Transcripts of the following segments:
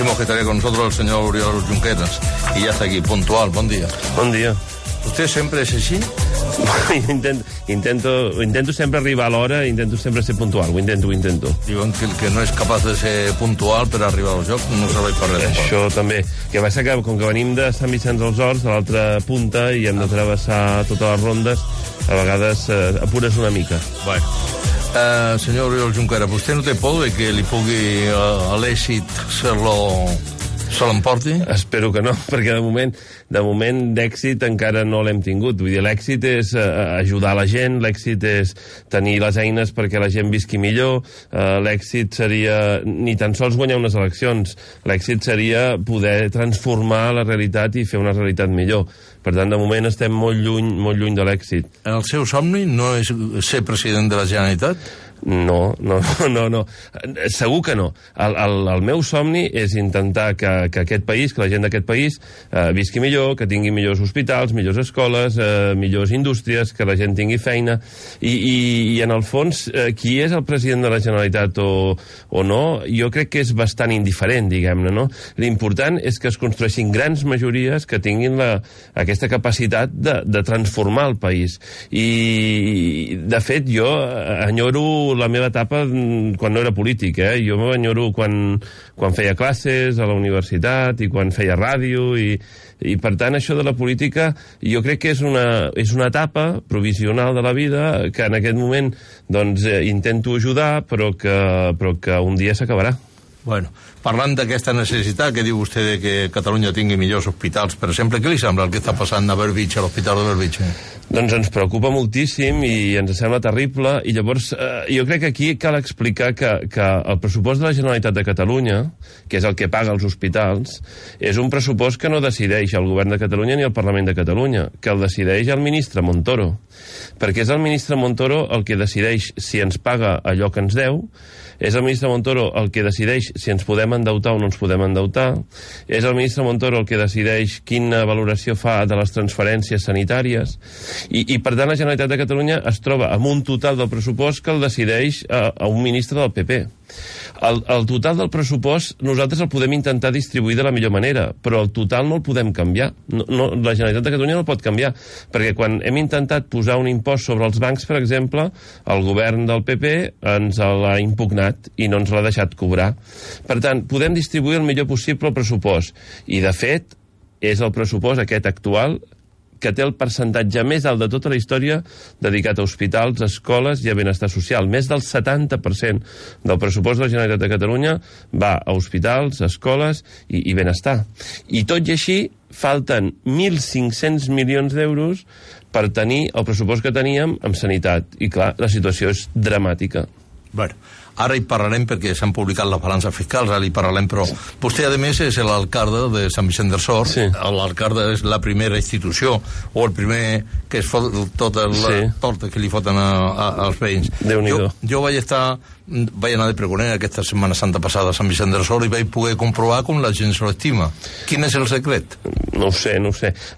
dijimos que estaría con nosotros el señor Oriol Junqueras y ya está aquí, puntual. Buen día. Bon dia. ¿Usted siempre es así? Intento sempre arribar a l'hora, intento sempre ser puntual, ho intento. Diuen que el que no és capaç de ser puntual per arribar al joc no serveix per res. Això també. Que passa que, com que venim de Sant Vicenç dels Horts, de l'altra punta, i hem de travessar totes les rondes, a vegades apures una mica. Bueno. Senyor Oriol Junqueras, vostè no té por de que li pugui l'èxit se l'emporti? Espero que no, perquè de moment d'èxit encara no l'hem tingut. Vull dir, l'èxit és ajudar la gent, l'èxit és tenir les eines perquè la gent visqui millor, l'èxit seria ni tan sols guanyar unes eleccions, l'èxit seria poder transformar la realitat i fer una realitat millor. Per tant, de moment estem molt lluny de l'èxit. El seu somni no és ser president de la Generalitat? No. Segur que no. El meu somni és intentar que aquest país, que la gent d'aquest país visqui millor, que tingui millors hospitals, millors escoles, millors indústries, que la gent tingui feina. I en el fons, qui és el president de la Generalitat o no, jo crec que és bastant indiferent, diguem-ne, no? L'important és que es construeixin grans majories que tinguin aquesta capacitat de transformar el país. I, de fet, jo enyoro la meva etapa quan no era polític, Jo m'enyoro quan feia classes a la universitat i quan feia ràdio i per tant això de la política jo crec que és una etapa provisional de la vida que en aquest moment doncs intento ajudar però que un dia s'acabarà. Bueno, parlant d'aquesta necessitat que diu vostè de que Catalunya tingui millors hospitals, per exemple, què li sembla el que està passant a Bellvitge, a l'Hospital de Bellvitge? Doncs ens preocupa moltíssim i ens sembla terrible i llavors jo crec que aquí cal explicar que el pressupost de la Generalitat de Catalunya, que és el que paga els hospitals, és un pressupost que no decideix el govern de Catalunya ni el Parlament de Catalunya, que el decideix el ministre Montoro, perquè és el ministre Montoro el que decideix si ens paga allò que ens deu, és el ministre Montoro el que decideix si ens podem endeutar o no ens podem endeutar, és el ministre Montoro el que decideix quina valoració fa de les transferències sanitàries, i per tant la Generalitat de Catalunya es troba amb un total del pressupost que el decideix a un ministre del PP. El total del pressupost nosaltres el podem intentar distribuir de la millor manera, però el total no el podem canviar. La Generalitat de Catalunya no el pot canviar, perquè quan hem intentat posar un impost sobre els bancs, per exemple, el govern del PP ens l'ha impugnat i no ens l'ha deixat cobrar. Per tant, podem distribuir el millor possible el pressupost, i de fet és el pressupost aquest actual que té el percentatge més alt de tota la història dedicat a hospitals, escoles i a benestar social. Més del 70% del pressupost de la Generalitat de Catalunya va a hospitals, escoles i benestar. I tot i així, falten 1.500 milions d'euros per tenir el pressupost que teníem amb sanitat. I clar, la situació és dramàtica. Bueno, ara hi parlarem perquè s'han publicat les balances fiscals, ara hi parlarem, però vostè, a més, és l'alcalde de Sant Vicenç dels Horts. Sí. L'alcalde és la primera institució, o el primer que es fot tota la torta que li foten als veïns. Déu-n'hi-do. Jo vaig anar de pregoner aquesta Setmana Santa passada a Sant Vicenç dels Horts i vaig poder comprovar com la gent se l'estima. Quin és el secret? No ho sé.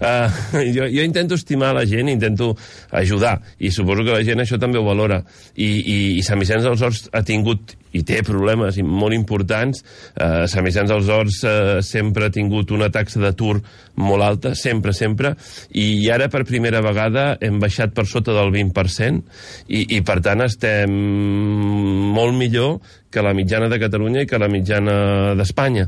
Jo intento estimar la gent, intento ajudar, i suposo que la gent això també ho valora. I Sant Vicenç dels Horts ha tingut i té problemes molt importants. Sant Vicenç dels Horts sempre ha tingut una taxa d'atur molt alta, sempre, i ara per primera vegada hem baixat per sota del 20% i per tant estem molt millor que la mitjana de Catalunya i que la mitjana d'Espanya.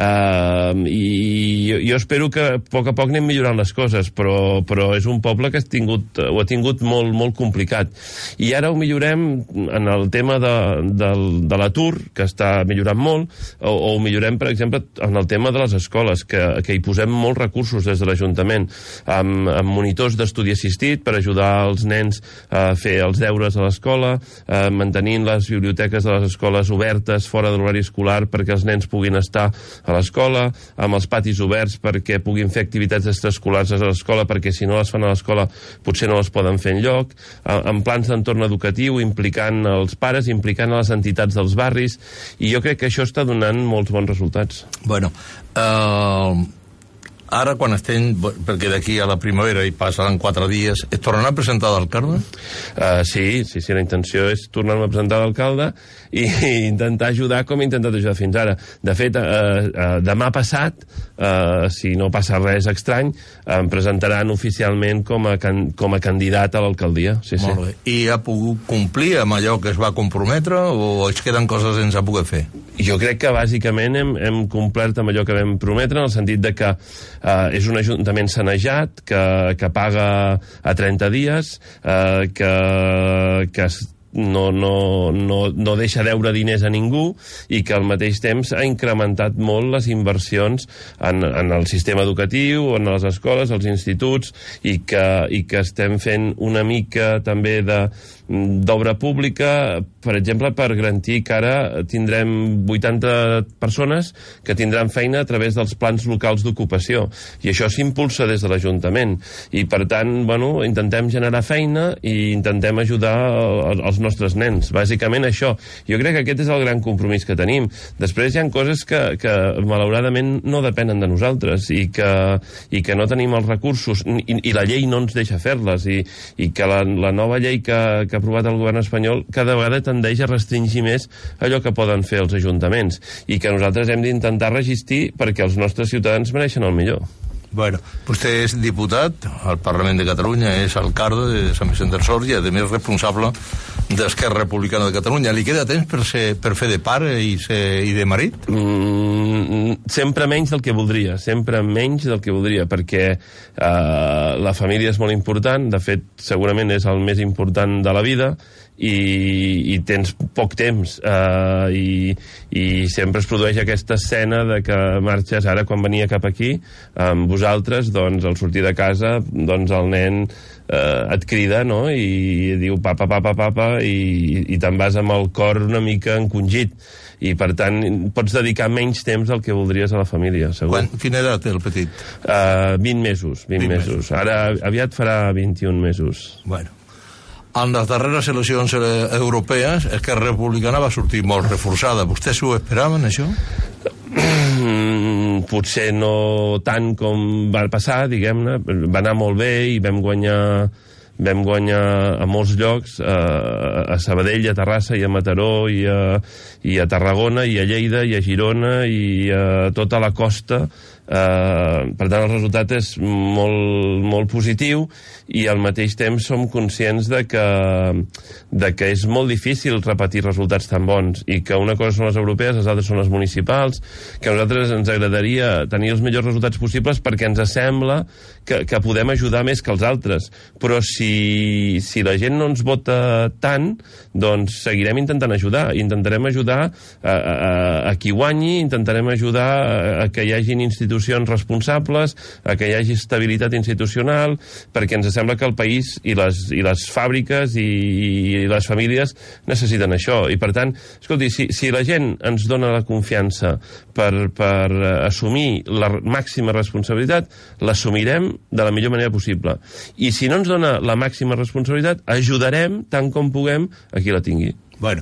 I jo espero que a poc anem millorant les coses, però és un poble que ho ha tingut molt complicat. I ara ho millorem en el tema de l'atur, que està millorant molt, o ho millorem, per exemple, en el tema de les escoles, que hi posem molts recursos des de l'Ajuntament, amb monitors d'estudi assistit per ajudar els nens a fer els deures a l'escola, mantenint les biblioteques de les escoles obertes fora de l'horari escolar perquè els nens puguin estar a l'escola, amb els patis oberts perquè puguin fer activitats extraescolars a l'escola, perquè si no les fan a l'escola potser no les poden fer enlloc, amb plans d'entorn educatiu, implicant els pares, implicant les entitats dels barris, i jo crec que això està donant molts bons resultats. Bueno, Ara, quan estem, perquè d'aquí a la primavera hi passaran 4 dies, es tornarà a presentar d'alcalde? Sí, la intenció és tornar-me a presentar d'alcalde i intentar ajudar com he intentat ajudar fins ara. De fet, demà passat, si no passa res estrany, em presentaran oficialment com a candidat a l'alcaldia. Sí. Molt bé. I ha pogut complir amb allò que es va comprometre o es queden coses sense poder fer? Jo crec que bàsicament hem complert amb allò que vam prometre, en el sentit de que és un ajuntament sanejat, que paga a 30 dies, que no deixa deure diners a ningú i que al mateix temps ha incrementat molt les inversions en el sistema educatiu, en les escoles, als instituts, i que estem fent una mica també d'obra pública, per exemple, per garantir que ara tindrem 80 persones que tindran feina a través dels plans locals d'ocupació, i això s'impulsa des de l'Ajuntament, i per tant, intentem generar feina i intentem ajudar els nostres nens, bàsicament això. Jo crec que aquest és el gran compromís que tenim. Després hi ha coses que malauradament no depenen de nosaltres i que no tenim els recursos i la llei no ens deixa fer-les, i que la nova llei que ha aprovat el govern espanyol cada vegada tendeix a restringir més allò que poden fer els ajuntaments, i que nosaltres hem d'intentar resistir perquè els nostres ciutadans mereixen el millor. Bueno, vostè és diputat al Parlament de Catalunya, és alcalde de Sant Vicent del Sor i, a més, responsable d'Esquerra Republicana de Catalunya. Li queda temps per fer de pare i de marit? Sempre menys del que voldria, perquè la família és molt important, de fet, segurament és el més important de la vida, i tens poc temps, i sempre es produeix aquesta escena de que marxes. Ara, quan venia cap aquí amb vosaltres, doncs al sortir de casa, doncs el nen et crida, no?, i diu papa, papa, papa, i te'n vas amb el cor una mica encongit, i per tant pots dedicar menys temps al que voldries a la família, segur. Quina edat té el petit? 20 mesos. Ara aviat farà 21 mesos. Bueno, en les darreres eleccions europees, Esquerra Republicana va sortir molt reforçada. Vostès s'ho esperaven, això? Potser no tant com va passar, diguem-ne. Va anar molt bé i vam guanyar a molts llocs, a Sabadell, a Terrassa, i a Mataró, i a Tarragona, i a Lleida, i a Girona, i a tota la costa. Per tant, el resultat és molt positiu, i al mateix temps som conscients de que és molt difícil repetir resultats tan bons, i que una cosa són les europees, les altres són les municipals, que a nosaltres ens agradaria tenir els millors resultats possibles perquè ens sembla que podem ajudar més que els altres, però si la gent no ens vota tant, doncs seguirem intentant ajudar. Intentarem ajudar a qui guanyi, intentarem ajudar a que hi hagin institucions responsables, a que hi hagi estabilitat institucional, perquè ens sembla que el país i les fàbriques i les famílies necessiten això. I per tant, escolti, si la gent ens dona la confiança per assumir la màxima responsabilitat, l'assumirem de la millor manera possible. I si no ens dona la màxima responsabilitat, ajudarem tant com puguem a qui la tingui. Bueno,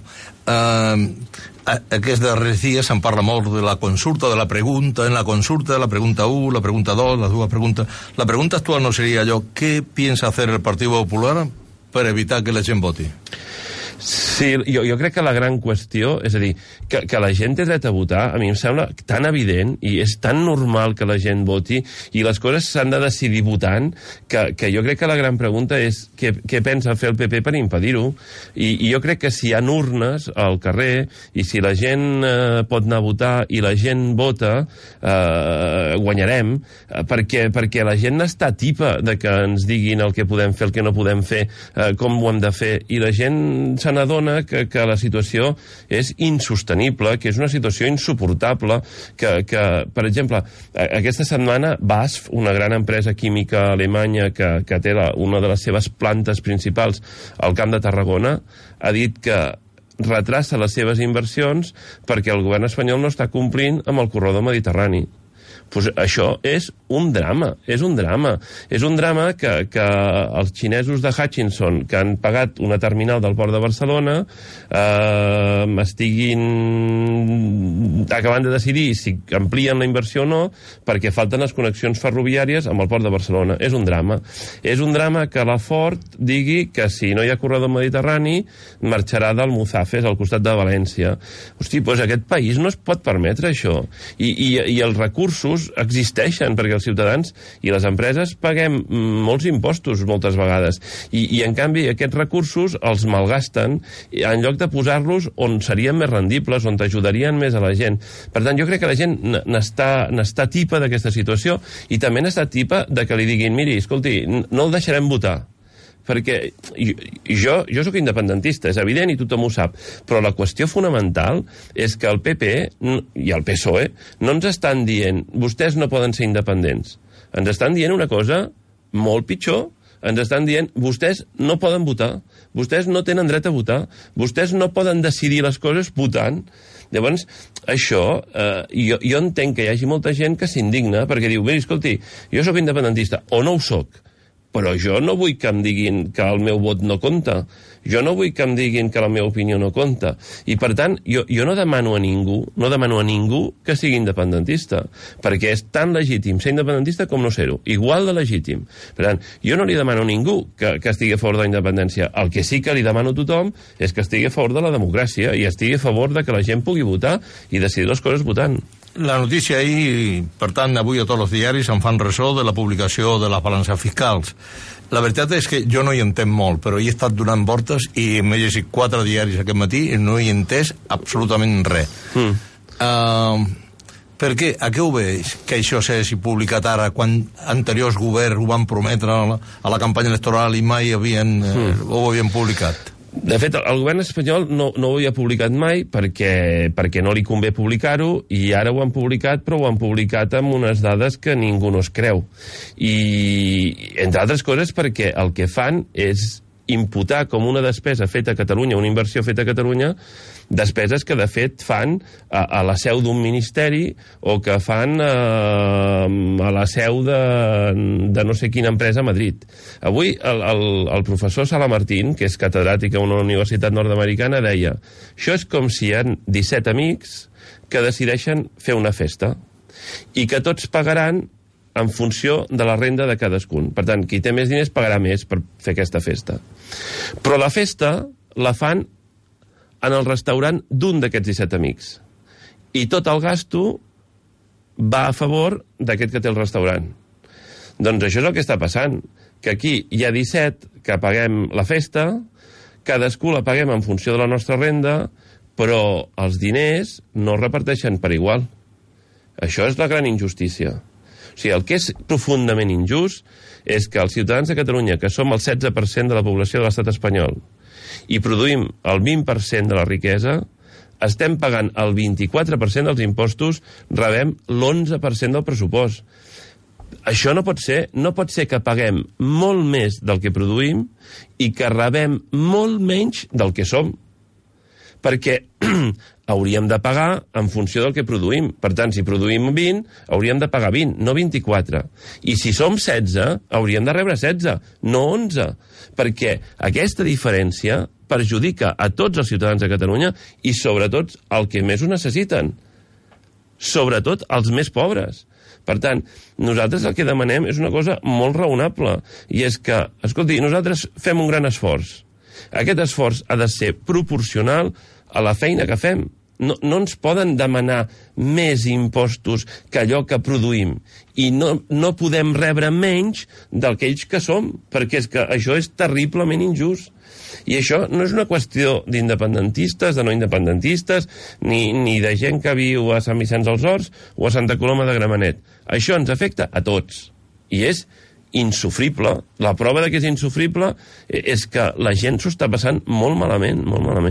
aquests darrers dies se'n parla molt de la consulta, de la pregunta, en la consulta de la pregunta 1, la pregunta 2, les dues preguntes. La pregunta actual no seria allò, ¿qué piensa hacer el Partido Popular per evitar que la gent voti? Sí, jo crec que la gran qüestió, és a dir, que la gent té dret a votar, a mi em sembla tan evident i és tan normal que la gent voti, i les coses s'han de decidir votant, que jo crec que la gran pregunta és què pensa fer el PP per impedir-ho. I jo crec que si hi ha urnes al carrer i si la gent pot anar a votar i la gent vota, guanyarem, perquè la gent n'està tipa de que ens diguin el que podem fer, el que no podem fer, com ho hem de fer, i la gent se n'adona que la situació és insostenible, que és una situació insuportable, que per exemple, aquesta setmana BASF, una gran empresa química alemanya que té una de les seves plantes principals al Camp de Tarragona, ha dit que retrassa les seves inversions perquè el govern espanyol no està complint amb el corredor mediterrani. Pues això és un drama, és un drama. És un drama que els xinesos de Hutchinson, que han pagat una terminal del port de Barcelona, estiguin acabant de decidir si amplien la inversió o no, perquè falten les connexions ferroviàries amb el port de Barcelona. És un drama. És un drama que la Ford digui que si no hi ha corredor mediterrani marxarà del Muzafes, al costat de València. Hosti, doncs aquest país no es pot permetre això. I els recursos existeixen, perquè els ciutadans i les empreses paguem molts impostos moltes vegades. I en canvi, aquests recursos els malgasten en lloc de posar-los on serien més rendibles, on t'ajudarien més a la gent. Per tant, jo crec que la gent n'està tipa d'aquesta situació i també n'està tipa de que li diguin, miri, escolti, no el deixarem votar, perquè jo sóc independentista, és evident i tothom ho sap, però la qüestió fonamental és que el PP i el PSOE no ens estan dient vostès no poden ser independents, ens estan dient una cosa molt pitjor, ens estan dient vostès no poden votar, vostès no tenen dret a votar, vostès no poden decidir les coses votant. Llavors, això, jo entenc que hi hagi molta gent que s'indigna perquè diu, miri, escolti, jo sóc independentista o no ho sóc, però jo no vull que em diguin que el meu vot no compta. Jo no vull que em diguin que la meva opinió no compta. I, per tant, jo no demano a ningú que sigui independentista, perquè és tan legítim ser independentista com no ser-ho. Igual de legítim. Per tant, jo no li demano a ningú que estigui a favor de la independència. El que sí que li demano a tothom és que estigui a favor de la democràcia i estigui a favor de que la gent pugui votar i decidir les coses votant. La notícia ahir, per tant, avui a tots els diaris en fan ressò de la publicació de les balances fiscals. La veritat és que jo no hi entenc molt, però hi he estat donant voltes i m'he llegit 4 diaris aquest matí i no hi he entès absolutament res. Per què? A què ho veig que això s'hagi publicat ara quan anteriors governs ho van prometre a la campanya electoral i mai ho havien publicat? De fet, el govern espanyol no ho havia publicat mai perquè no li convé publicar-ho i ara ho han publicat, però ho han publicat amb unes dades que ningú no es creu. I, entre altres coses, perquè el que fan és imputar com una despesa feta a Catalunya, una inversió feta a Catalunya, despeses que de fet fan a la seu d'un ministeri o que fan a la seu de no sé quina empresa a Madrid. Avui el professor Sala Martín, que és catedràtic a una universitat nord-americana, deia: això és com si hi ha 17 amics que decideixen fer una festa i que tots pagaran en funció de la renda de cadascun. Per tant, qui té més diners pagarà més per fer aquesta festa. Però la festa la fan en el restaurant d'un d'aquests 17 amics. I tot el gasto va a favor d'aquest que té el restaurant. Doncs això és el que està passant, que aquí hi ha 17 que paguem la festa, cadascú la paguem en funció de la nostra renda, però els diners no es reparteixen per igual. Això és la gran injustícia. O sigui, el que és profundament injust és que els ciutadans de Catalunya, que som el 16% de la població de l'estat espanyol, i produïm el 20% de la riquesa, estem pagant el 24% dels impostos, rebem l'11% del pressupost. Això no pot ser. No pot ser que paguem molt més del que produïm i que rebem molt menys del que som. Perquè hauríem de pagar en funció del que produïm. Per tant, si produïm 20, hauríem de pagar 20, no 24. I si som 16, hauríem de rebre 16, no 11. Perquè aquesta diferència perjudica a tots els ciutadans de Catalunya i sobretot el que més ho necessiten. Sobretot els més pobres. Per tant, nosaltres el que demanem és una cosa molt raonable, i és que, escolti, nosaltres fem un gran esforç. Aquest esforç ha de ser proporcional a la feina que fem. No ens poden demanar més impostos que allò que produïm. I no podem rebre menys del que ells que som, perquè és que això és terriblement injust. I això no és una qüestió d'independentistes, de no independentistes, ni de gent que viu a Sant Vicenç dels Horts o a Santa Coloma de Gramenet. Això ens afecta a tots. I és insufrible. La prova de que és insufrible és que la gent s'ho està passant molt malament, molt malament.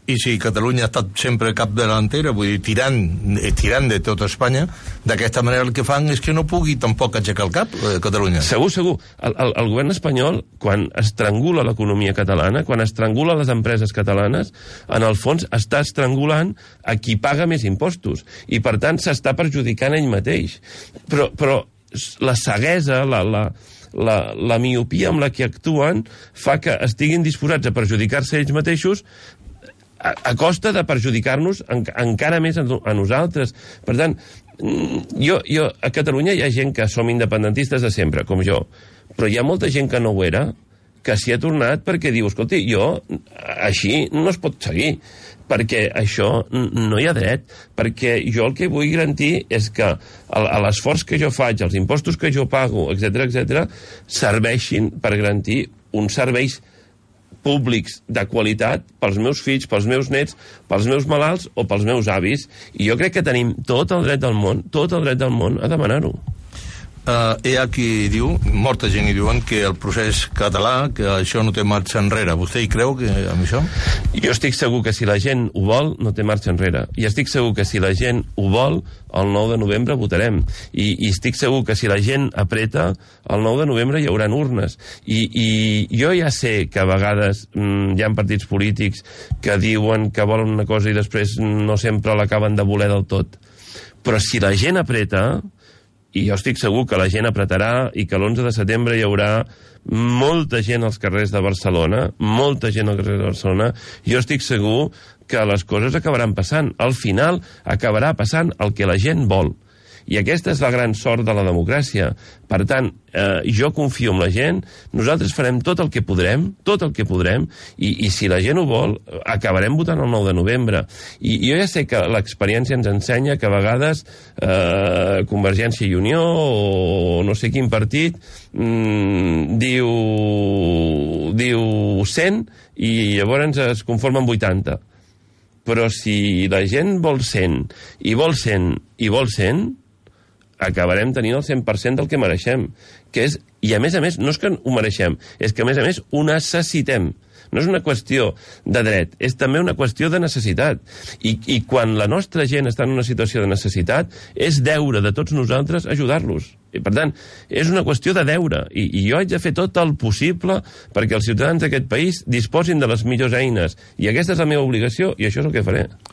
I si Catalunya ha estat sempre capdelantera, vull dir, tirant de tota Espanya, d'aquesta manera el que fan és que no pugui tampoc aixecar el cap, Catalunya. Segur. El govern espanyol, quan estrangula l'economia catalana, quan estrangula les empreses catalanes, en el fons està estrangulant a qui paga més impostos. I, per tant, s'està perjudicant ell mateix. Però la ceguesa, la miopia amb la que actuen fa que estiguin disposats a perjudicar-se ells mateixos a costa de perjudicar-nos encara més a nosaltres. Per tant, a Catalunya hi ha gent que som independentistes de sempre, com jo, però hi ha molta gent que no ho era, que s'hi ha tornat perquè diu, escolti, així no es pot seguir, perquè això no hi ha dret, perquè jo el que vull garantir és que l'esforç que jo faig, els impostos que jo pago, etc., serveixin per garantir uns serveis públics de qualitat pels meus fills, pels meus nets, pels meus malalts o pels meus avis. I jo crec que tenim tot el dret del món a demanar-ho. Hi ha qui diu, molta gent hi diuen que el procés català, que això no té marxa enrere. Vostè hi creu amb això? Jo estic segur que si la gent ho vol, no té marxa enrere. I estic segur que si la gent ho vol, el 9 de novembre votarem. I estic segur que si la gent apreta, el 9 de novembre hi haurà urnes. I jo ja sé que a vegades hi ha partits polítics que diuen que volen una cosa i després no sempre l'acaben de voler del tot. Però si la gent apreta, i jo estic segur que la gent apretarà i que l'11 de setembre hi haurà molta gent als carrers de Barcelona, jo estic segur que les coses acabaran passant. Al final acabarà passant el que la gent vol. I aquesta és la gran sort de la democràcia. Per tant, jo confio en la gent, nosaltres farem tot el que podrem, i si la gent ho vol, acabarem votant el 9 de novembre. I jo ja sé que l'experiència ens ensenya que a vegades Convergència i Unió o no sé quin partit diu 100 i llavors es conforma amb 80. Però si la gent vol 100 i vol 100, acabarem tenint el 100% del que mereixem. I a més, no és que ho mereixem, és que a més ho necessitem. No és una qüestió de dret, és també una qüestió de necessitat. I quan la nostra gent està en una situació de necessitat, és deure de tots nosaltres ajudar-los. I, per tant, és una qüestió de deure. I jo haig de fer tot el possible perquè els ciutadans d'aquest país disposin de les millors eines. I aquesta és la meva obligació i això és el que faré.